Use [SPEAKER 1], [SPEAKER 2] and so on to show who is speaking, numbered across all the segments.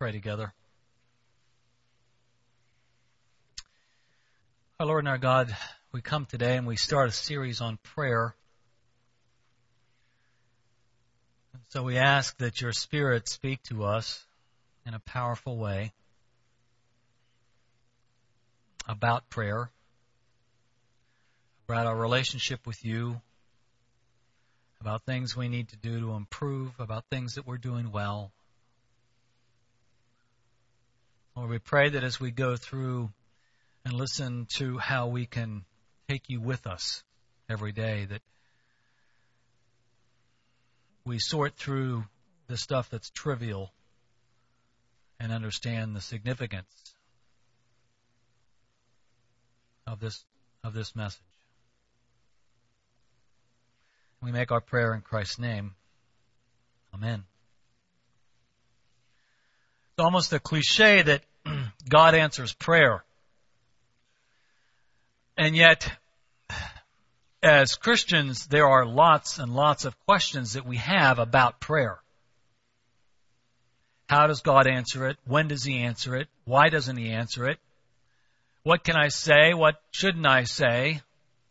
[SPEAKER 1] Pray together. Our Lord and our God, we come today and we start a series on prayer. So we ask that your Spirit speak to us in a powerful way about prayer, about our relationship with you, about things we need to do to improve, about things that we're doing well. Lord, we pray that as we go through and listen to how we can take you with us every day, that we sort through the stuff that's trivial and understand the significance of this message. We make our prayer in Christ's name. Amen. It's almost a cliche that God answers prayer. And yet, as Christians, there are lots and lots of questions that we have about prayer. How does God answer it? When does He answer it? Why doesn't He answer it? What can I say? What shouldn't I say?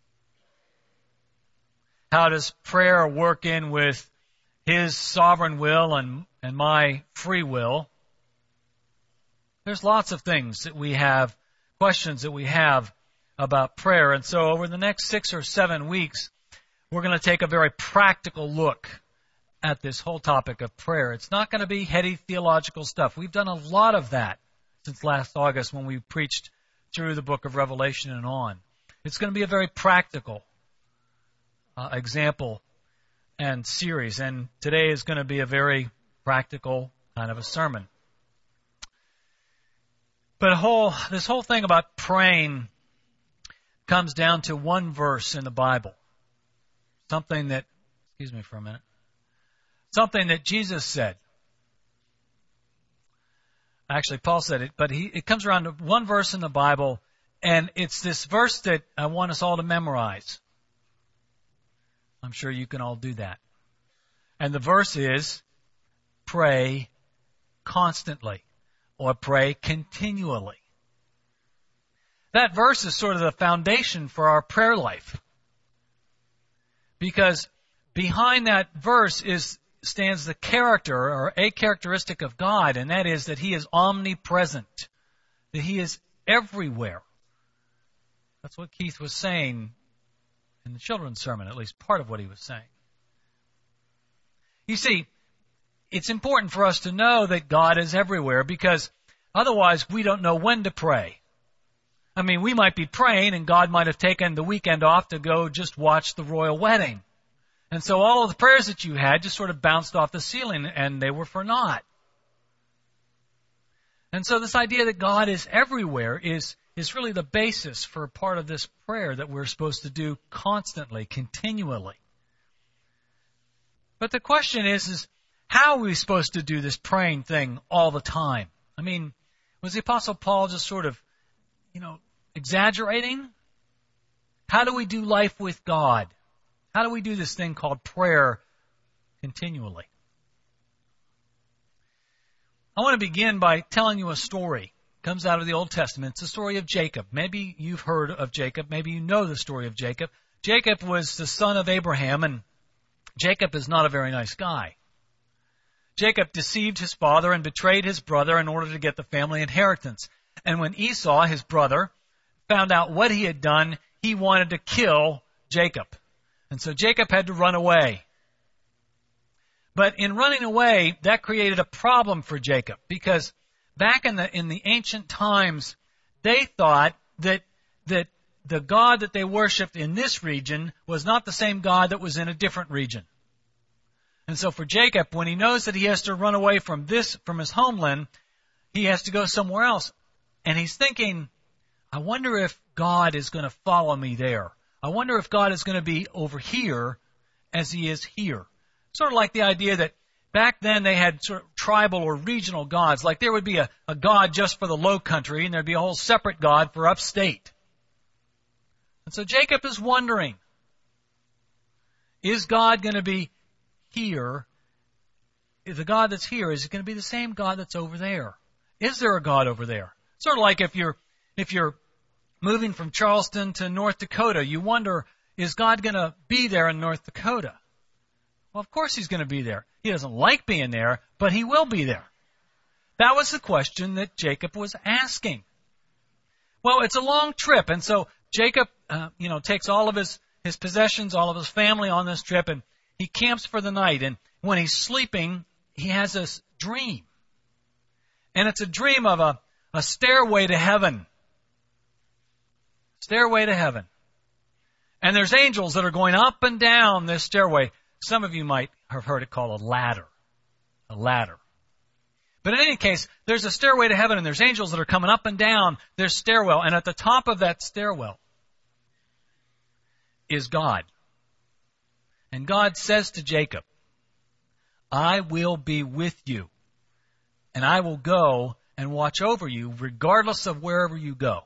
[SPEAKER 1] How does prayer work in with His sovereign will and my free will? There's lots of things that we have, questions that we have about prayer. And so over the next 6 or 7 weeks, we're going to take a very practical look at this whole topic of prayer. It's not going to be heady theological stuff. We've done a lot of that since last August when we preached through the book of Revelation and on. It's going to be a very practical example and series. And today is going to be a very practical kind of a sermon. But this whole thing about praying comes down to one verse in the Bible. Something that Jesus said. Actually, Paul said it, but it comes around to one verse in the Bible, and it's this verse that I want us all to memorize. I'm sure you can all do that. And the verse is, pray constantly, or pray continually. That verse is sort of the foundation for our prayer life. Because behind that verse stands the character or a characteristic of God, and that is that He is omnipresent, that He is everywhere. That's what Keith was saying in the children's sermon, at least part of what he was saying. You see, it's important for us to know that God is everywhere because otherwise we don't know when to pray. I mean, we might be praying and God might have taken the weekend off to go just watch the royal wedding. And so all of the prayers that you had just sort of bounced off the ceiling and they were for naught. And so this idea that God is everywhere is really the basis for part of this prayer that we're supposed to do constantly, continually. But the question is how are we supposed to do this praying thing all the time? I mean, was the Apostle Paul just sort of, exaggerating? How do we do life with God? How do we do this thing called prayer continually? I want to begin by telling you a story. It comes out of the Old Testament. It's the story of Jacob. Maybe you've heard of Jacob. Maybe you know the story of Jacob. Jacob was the son of Abraham, and Jacob is not a very nice guy. Jacob deceived his father and betrayed his brother in order to get the family inheritance. And when Esau, his brother, found out what he had done, he wanted to kill Jacob. And so Jacob had to run away. But in running away, that created a problem for Jacob because back in the ancient times, they thought that the God that they worshipped in this region was not the same God that was in a different region. And so for Jacob, when he knows that he has to run away from his homeland, he has to go somewhere else. And he's thinking, I wonder if God is going to follow me there. I wonder if God is going to be over here as He is here. Sort of like the idea that back then they had sort of tribal or regional gods. Like there would be a God just for the low country and there'd be a whole separate God for upstate. And so Jacob is wondering, is God going to be here? Is the God that's here, is it going to be the same God that's over there? Is there a God over there? Sort of like if you're moving from Charleston to North Dakota, you wonder, is God going to be there in North Dakota? Well, of course he's going to be there. He doesn't like being there, but he will be there. That was the question that Jacob was asking. Well, it's a long trip, and so Jacob, takes all of his possessions, all of his family on this trip, and he camps for the night. And when he's sleeping, he has this dream. And it's a dream of a stairway to heaven. Stairway to heaven. And there's angels that are going up and down this stairway. Some of you might have heard it called a ladder. A ladder. But in any case, there's a stairway to heaven, and there's angels that are coming up and down this stairwell. And at the top of that stairwell is God. And God says to Jacob, I will be with you, and I will go and watch over you regardless of wherever you go.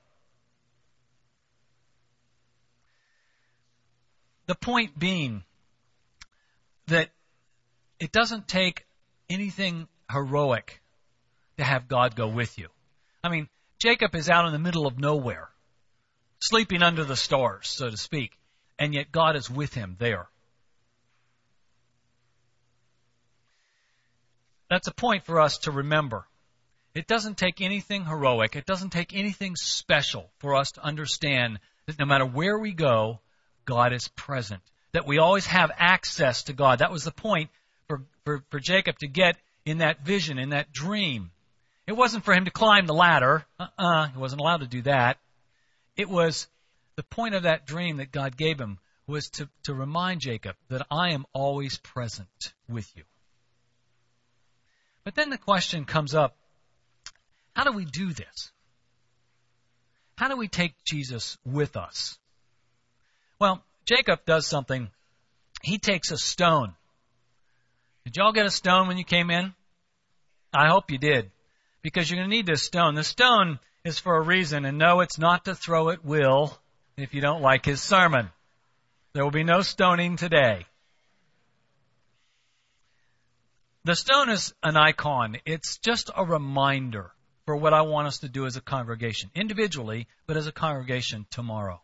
[SPEAKER 1] The point being that it doesn't take anything heroic to have God go with you. I mean, Jacob is out in the middle of nowhere, sleeping under the stars, so to speak, and yet God is with him there. That's a point for us to remember. It doesn't take anything heroic. It doesn't take anything special for us to understand that no matter where we go, God is present. That we always have access to God. That was the point for Jacob to get in that vision, in that dream. It wasn't for him to climb the ladder. He wasn't allowed to do that. It was the point of that dream that God gave him was to remind Jacob that I am always present with you. But then the question comes up, how do we do this? How do we take Jesus with us? Well, Jacob does something. He takes a stone. Did y'all get a stone when you came in? I hope you did, because you're going to need this stone. The stone is for a reason, and no, it's not to throw at Will if you don't like his sermon. There will be no stoning today. The stone is an icon. It's just a reminder for what I want us to do as a congregation, individually, but as a congregation tomorrow.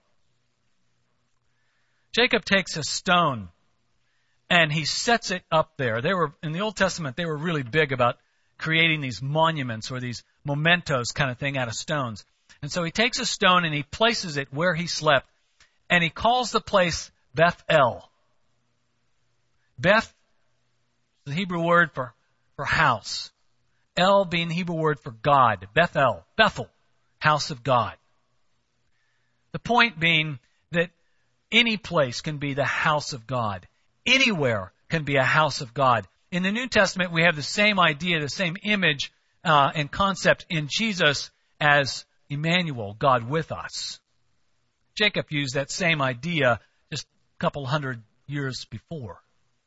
[SPEAKER 1] Jacob takes a stone and he sets it up there. In the Old Testament, they were really big about creating these monuments or these mementos kind of thing out of stones. And so he takes a stone and he places it where he slept, and he calls the place Bethel. Beth, the Hebrew word for house. El being the Hebrew word for God. Bethel, house of God. The point being that any place can be the house of God. Anywhere can be a house of God. In the New Testament, we have the same idea, the same image and concept in Jesus as Emmanuel, God with us. Jacob used that same idea just a couple hundred years before.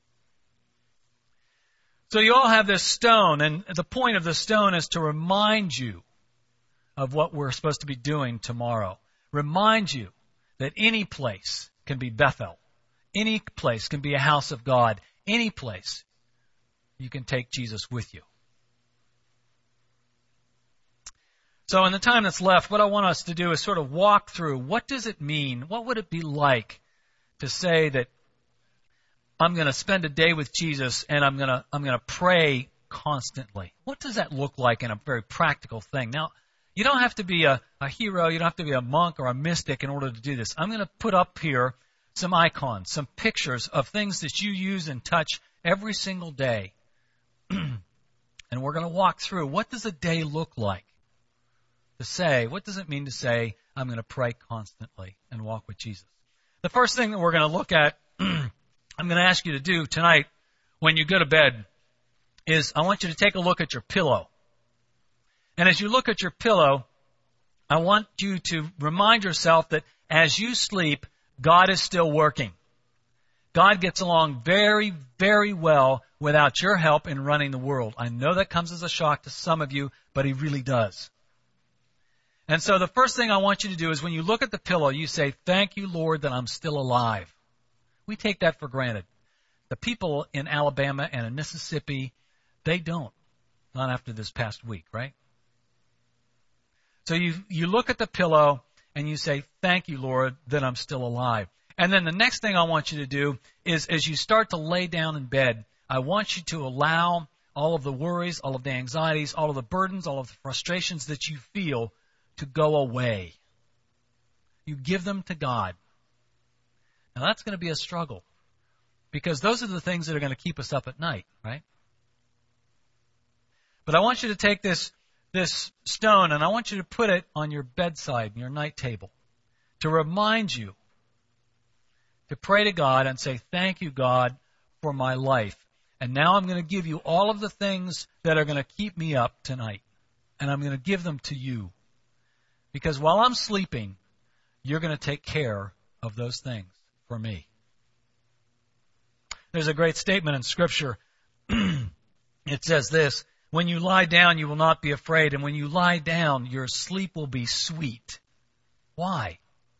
[SPEAKER 1] So you all have this stone, and the point of the stone is to remind you of what we're supposed to be doing tomorrow. Remind you that any place can be Bethel. Any place can be a house of God. Any place you can take Jesus with you. So in the time that's left, what I want us to do is sort of walk through, what does it mean? What would it be like to say that I'm going to spend a day with Jesus and I'm going to pray constantly? What does that look like in a very practical thing? Now, you don't have to be a hero, you don't have to be a monk or a mystic in order to do this. I'm going to put up here some icons, some pictures of things that you use and touch every single day. And we're going to walk through, what does a day look like? To say, what does it mean to say, I'm going to pray constantly and walk with Jesus? The first thing that we're going to look at, I'm going to ask you to do tonight when you go to bed, is I want you to take a look at your pillow. And as you look at your pillow, I want you to remind yourself that as you sleep, God is still working. God gets along very, very well without your help in running the world. I know that comes as a shock to some of you, but He really does. And so the first thing I want you to do is when you look at the pillow, you say, thank you, Lord, that I'm still alive. We take that for granted. The people in Alabama and in Mississippi, they don't. Not after this past week, right? So you look at the pillow and you say, thank you, Lord, that I'm still alive. And then the next thing I want you to do is as you start to lay down in bed, I want you to allow all of the worries, all of the anxieties, all of the burdens, all of the frustrations that you feel to go away. You give them to God. Now that's going to be a struggle because those are the things that are going to keep us up at night, right? But I want you to take this stone and I want you to put it on your bedside, your night table, to remind you to pray to God and say, thank you, God, for my life. And now I'm going to give you all of the things that are going to keep me up tonight. And I'm going to give them to you. Because while I'm sleeping, you're going to take care of those things for me. There's a great statement in Scripture. It says this, when you lie down, you will not be afraid. And when you lie down, your sleep will be sweet. Why?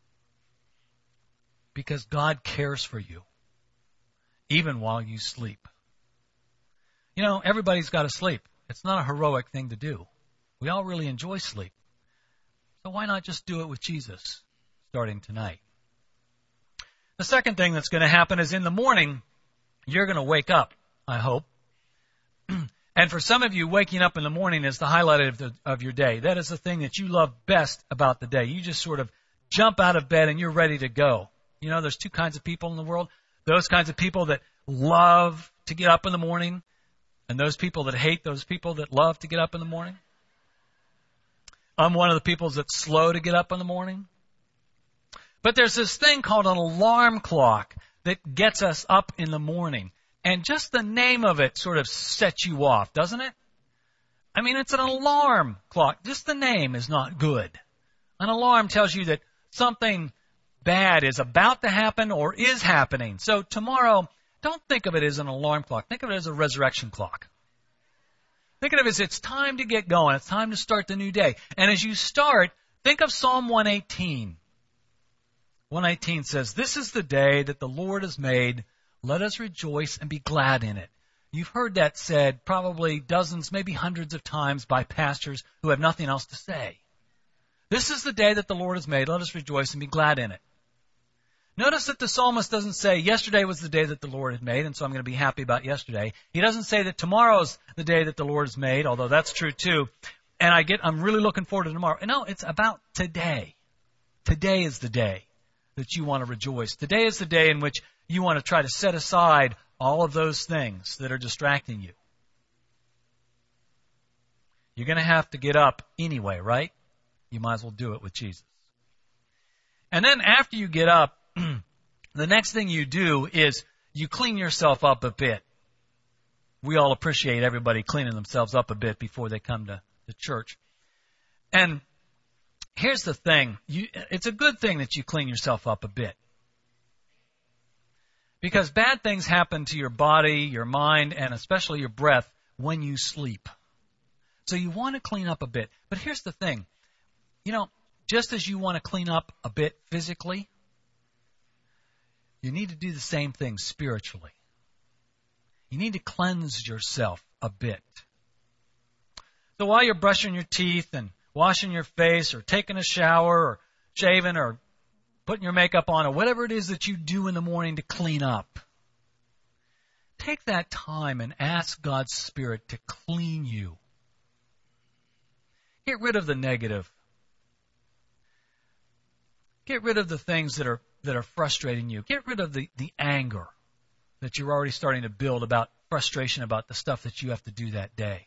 [SPEAKER 1] Because God cares for you, even while you sleep. You know, everybody's got to sleep. It's not a heroic thing to do. We all really enjoy sleep. So why not just do it with Jesus starting tonight? The second thing that's going to happen is in the morning, you're going to wake up, I hope. And for some of you, waking up in the morning is the highlight of your day. That is the thing that you love best about the day. You just sort of jump out of bed and you're ready to go. You know, there's two kinds of people in the world. Those kinds of people that love to get up in the morning and those people that hate those people that love to get up in the morning. I'm one of the people that's slow to get up in the morning. But there's this thing called an alarm clock that gets us up in the morning. And just the name of it sort of sets you off, doesn't it? I mean, it's an alarm clock. Just the name is not good. An alarm tells you that something bad is about to happen or is happening. So tomorrow, don't think of it as an alarm clock. Think of it as a resurrection clock. Think of it as it's time to get going. It's time to start the new day. And as you start, think of Psalm 118. 118 says, this is the day that the Lord has made. Let us rejoice and be glad in it. You've heard that said probably dozens, maybe hundreds of times by pastors who have nothing else to say. This is the day that the Lord has made. Let us rejoice and be glad in it. Notice that the psalmist doesn't say, yesterday was the day that the Lord had made, and so I'm going to be happy about yesterday. He doesn't say that tomorrow's the day that the Lord has made, although that's true too, and I'm really looking forward to tomorrow. No, it's about today. Today is the day that you want to rejoice. Today is the day in which you want to try to set aside all of those things that are distracting you. You're going to have to get up anyway, right? You might as well do it with Jesus. And then after you get up, the next thing you do is you clean yourself up a bit. We all appreciate everybody cleaning themselves up a bit before they come to church. And here's the thing. It's a good thing that you clean yourself up a bit. Because bad things happen to your body, your mind, and especially your breath when you sleep. So you want to clean up a bit. But here's the thing. You know, just as you want to clean up a bit physically, you need to do the same thing spiritually. You need to cleanse yourself a bit. So while you're brushing your teeth and washing your face or taking a shower or shaving or putting your makeup on or whatever it is that you do in the morning to clean up, take that time and ask God's Spirit to clean you. Get rid of the negative. Get rid of the things that are frustrating you. Get rid of the anger that you're already starting to build about frustration about the stuff that you have to do that day.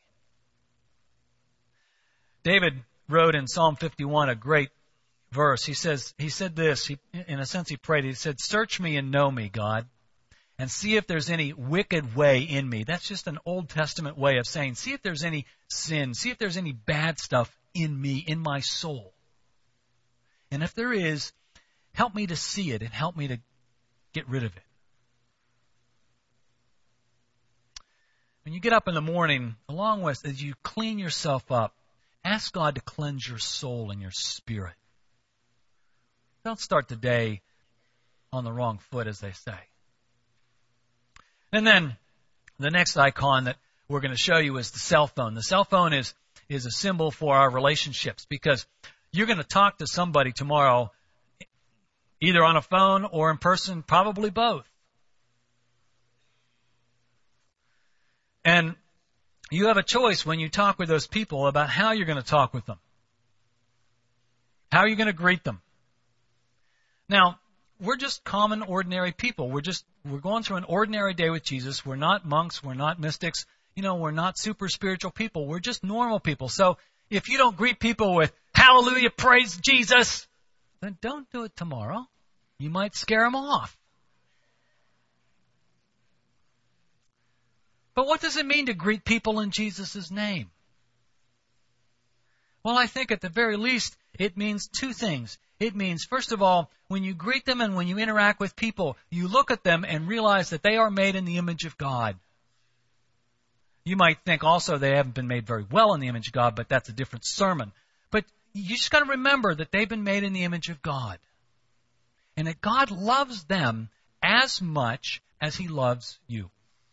[SPEAKER 1] David wrote in Psalm 51 a great verse. He said this, in a sense he prayed, he said, search me and know me, God, and see if there's any wicked way in me. That's just an Old Testament way of saying, see if there's any sin, see if there's any bad stuff in me, in my soul. And if there is, help me to see it and help me to get rid of it. When you get up in the morning, along with, as you clean yourself up, ask God to cleanse your soul and your spirit. Don't start the day on the wrong foot, as they say. And then the next icon that we're going to show you is the cell phone. The cell phone is is a symbol for our relationships, because you're going to talk to somebody tomorrow, either on a phone or in person, probably both. And you have a choice when you talk with those people about how you're going to talk with them. How are you going to greet them? Now, we're just common, ordinary people. We're going through an ordinary day with Jesus. We're not monks. We're not mystics. We're not super spiritual people. We're just normal people. So if you don't greet people with, hallelujah, praise Jesus, then don't do it tomorrow. You might scare them off. But what does it mean to greet people in Jesus' name? Well, I think at the very least, it means two things. It means, first of all, when you greet them and when you interact with people, you look at them and realize that they are made in the image of God. You might think also they haven't been made very well in the image of God, but that's a different sermon. But you just got to remember that they've been made in the image of God. And that God loves them as much as He loves you.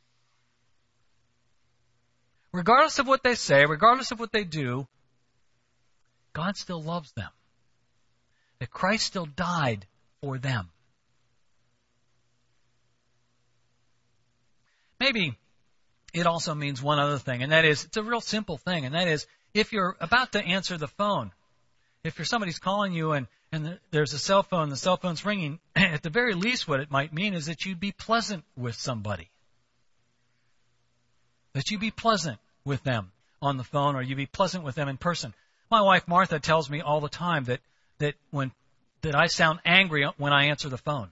[SPEAKER 1] Regardless of what they say, regardless of what they do, God still loves them. That Christ still died for them. Maybe it also means one other thing, and that is, it's a real simple thing, and that is, if you're about to answer the phone, if somebody's calling you and there's a cell phone, the cell phone's ringing, at the very least what it might mean is that you'd be pleasant with somebody. That you be pleasant with them on the phone, or you be pleasant with them in person. My wife Martha tells me all the time that I sound angry when I answer the phone.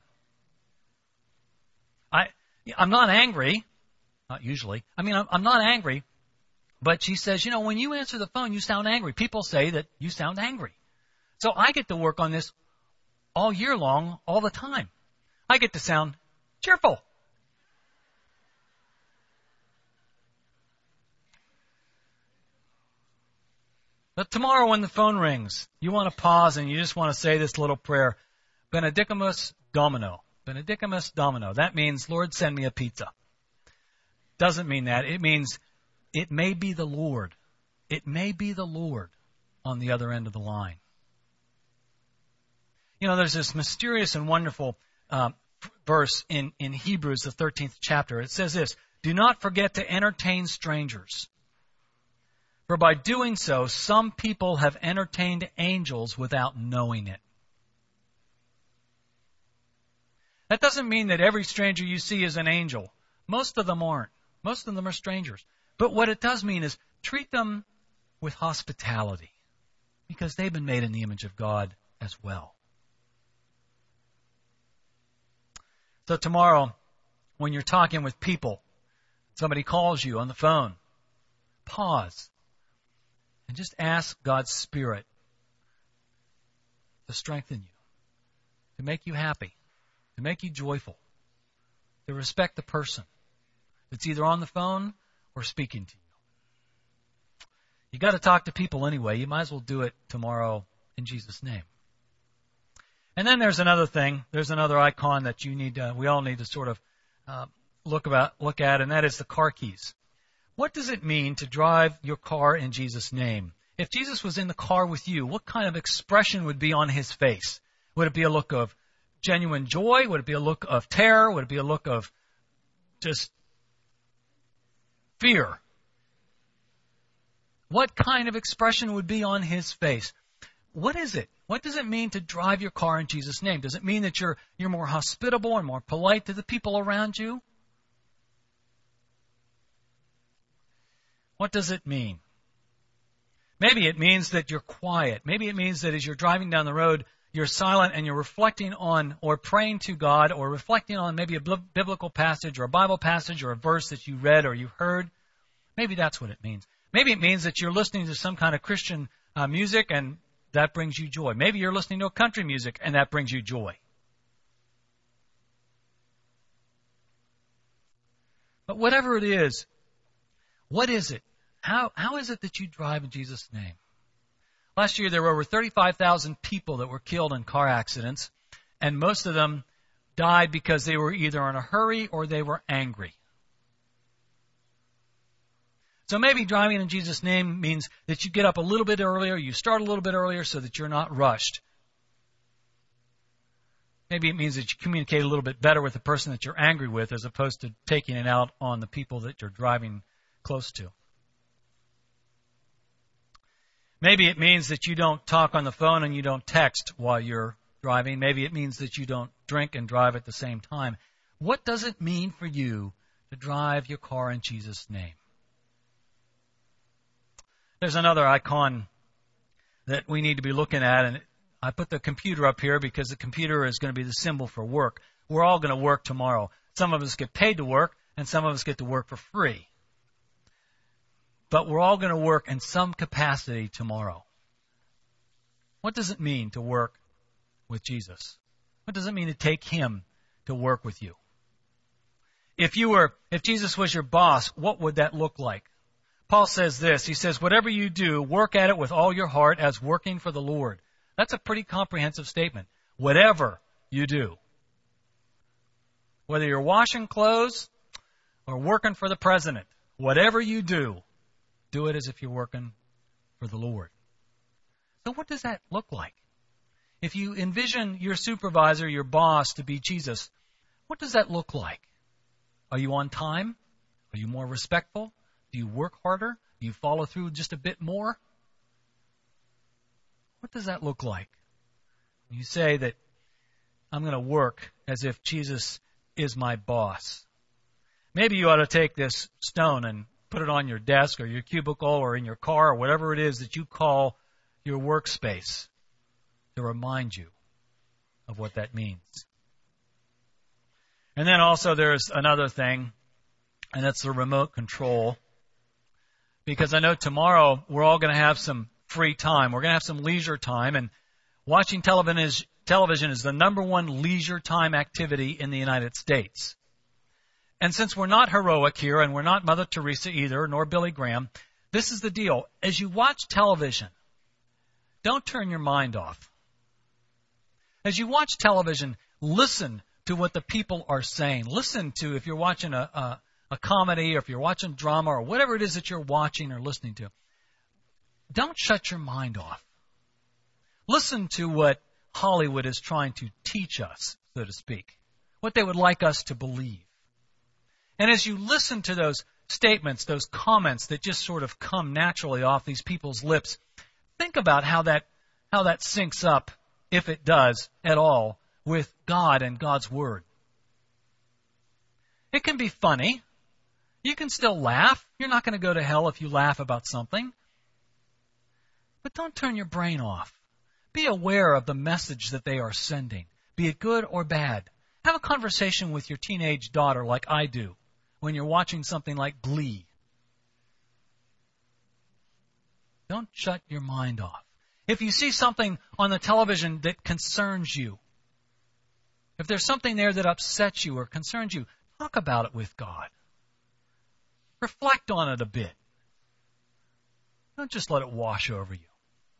[SPEAKER 1] I'm not angry, not usually. I'm not angry, but she says, when you answer the phone, you sound angry. People say that you sound angry. So I get to work on this all year long, all the time. I get to sound cheerful. But tomorrow when the phone rings, you want to pause and you just want to say this little prayer, Benedicamus Domino. Benedicamus Domino. That means, Lord, send me a pizza. Doesn't mean that. It means, it may be the Lord. It may be the Lord on the other end of the line. There's this mysterious and wonderful verse in Hebrews, the 13th chapter. It says this, do not forget to entertain strangers. For by doing so, some people have entertained angels without knowing it. That doesn't mean that every stranger you see is an angel. Most of them aren't. Most of them are strangers. But what it does mean is treat them with hospitality, because they've been made in the image of God as well. So tomorrow, when you're talking with people, somebody calls you on the phone, pause. And just ask God's Spirit to strengthen you, to make you happy, to make you joyful, to respect the person that's either on the phone or speaking to you. You got to talk to people anyway. You might as well do it tomorrow in Jesus' name. And then there's another thing. There's another icon that we all need to sort of look at, and that is the car keys. What does it mean to drive your car in Jesus' name? If Jesus was in the car with you, what kind of expression would be on His face? Would it be a look of genuine joy? Would it be a look of terror? Would it be a look of just fear? What kind of expression would be on His face? What is it? What does it mean to drive your car in Jesus' name? Does it mean that you're more hospitable and more polite to the people around you? What does it mean? Maybe it means that you're quiet. Maybe it means that as you're driving down the road, you're silent and you're reflecting on or praying to God or reflecting on maybe a biblical passage or a Bible passage or a verse that you read or you heard. Maybe that's what it means. Maybe it means that you're listening to some kind of Christian music and that brings you joy. Maybe you're listening to a country music and that brings you joy. But whatever it is, what is it? How is it that you drive in Jesus' name? Last year there were over 35,000 people that were killed in car accidents, and most of them died because they were either in a hurry or they were angry. So maybe driving in Jesus' name means that you get up a little bit earlier, you start a little bit earlier so that you're not rushed. Maybe it means that you communicate a little bit better with the person that you're angry with as opposed to taking it out on the people that you're driving close to. Maybe it means that you don't talk on the phone and you don't text while you're driving. Maybe it means that you don't drink and drive at the same time. What does it mean for you to drive your car in Jesus' name? There's another icon that we need to be looking at, and I put the computer up here because the computer is going to be the symbol for work. We're all going to work tomorrow. Some of us get paid to work, and some of us get to work for free. But we're all going to work in some capacity tomorrow. What does it mean to work with Jesus? What does it mean to take Him to work with you? If Jesus was your boss, what would that look like? Paul says this. He says, whatever you do, work at it with all your heart as working for the Lord. That's a pretty comprehensive statement. Whatever you do. Whether you're washing clothes or working for the president, whatever you do it as if you're working for the Lord. So what does that look like? If you envision your supervisor, your boss, to be Jesus, what does that look like? Are you on time? Are you more respectful? Do you work harder? Do you follow through just a bit more? What does that look like? You say that I'm going to work as if Jesus is my boss. Maybe you ought to take this stone and put it on your desk or your cubicle or in your car or whatever it is that you call your workspace to remind you of what that means. And then also there's another thing, and that's the remote control. Because I know tomorrow we're all going to have some free time. We're going to have some leisure time, and watching television is the number one leisure time activity in the United States. And since we're not heroic here, and we're not Mother Teresa either, nor Billy Graham, this is the deal. As you watch television, don't turn your mind off. As you watch television, listen to what the people are saying. Listen to, if you're watching a comedy or if you're watching drama or whatever it is that you're watching or listening to, don't shut your mind off. Listen to what Hollywood is trying to teach us, so to speak, what they would like us to believe. And as you listen to those statements, those comments that just sort of come naturally off these people's lips, think about how that syncs up, if it does at all, with God and God's Word. It can be funny. You can still laugh. You're not going to go to hell if you laugh about something. But don't turn your brain off. Be aware of the message that they are sending, be it good or bad. Have a conversation with your teenage daughter like I do when you're watching something like Glee. Don't shut your mind off. If you see something on the television that concerns you, if there's something there that upsets you or concerns you, talk about it with God. Reflect on it a bit. Don't just let it wash over you.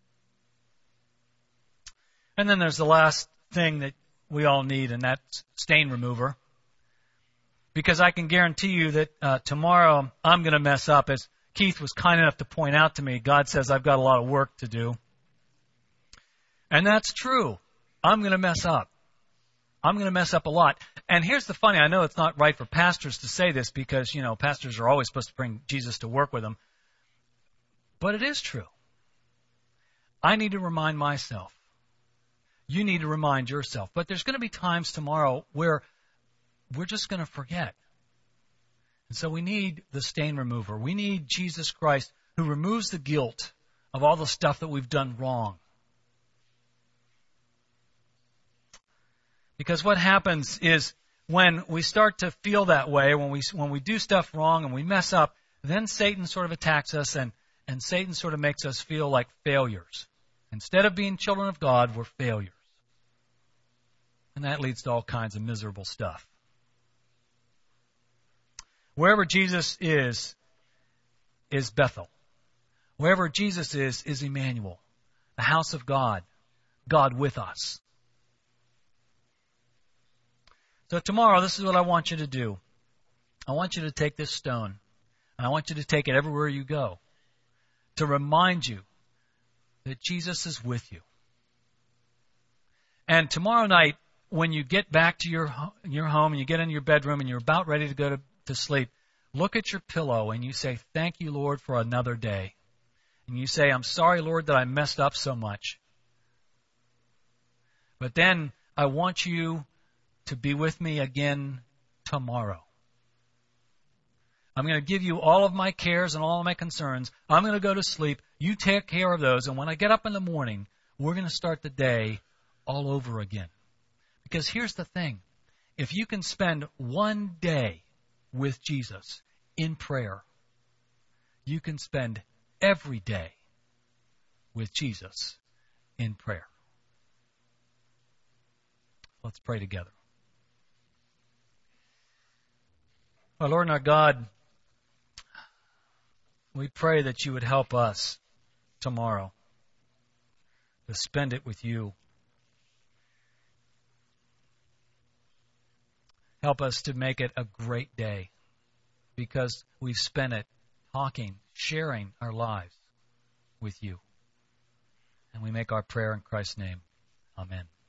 [SPEAKER 1] And then there's the last thing that we all need, and that's stain remover. Because I can guarantee you that tomorrow I'm going to mess up. As Keith was kind enough to point out to me, God says I've got a lot of work to do. And that's true. I'm going to mess up. I'm going to mess up a lot. And here's the funny, I know it's not right for pastors to say this because, pastors are always supposed to bring Jesus to work with them. But it is true. I need to remind myself. You need to remind yourself. But there's going to be times tomorrow where we're just going to forget. And so we need the stain remover. We need Jesus Christ who removes the guilt of all the stuff that we've done wrong. Because what happens is when we start to feel that way, when we do stuff wrong and we mess up, then Satan sort of attacks us and Satan sort of makes us feel like failures. Instead of being children of God, we're failures. And that leads to all kinds of miserable stuff. Wherever Jesus is Bethel. Wherever Jesus is Emmanuel, the house of God, God with us. So tomorrow, this is what I want you to do. I want you to take this stone. And I want you to take it everywhere you go to remind you that Jesus is with you. And tomorrow night, when you get back to your home and you get in your bedroom and you're about ready to go to sleep, look at your pillow and you say, thank you, Lord, for another day. And you say, I'm sorry, Lord, that I messed up so much. But then I want you to be with me again tomorrow. I'm going to give you all of my cares and all of my concerns. I'm going to go to sleep. You take care of those. And when I get up in the morning, we're going to start the day all over again. Because here's the thing. If you can spend one day with Jesus in prayer, you can spend every day with Jesus in prayer. Let's pray together. Our Lord and our God, we pray that you would help us tomorrow to spend it with you. Help us to make it a great day because we've spent it talking, sharing our lives with you. And we make our prayer in Christ's name. Amen.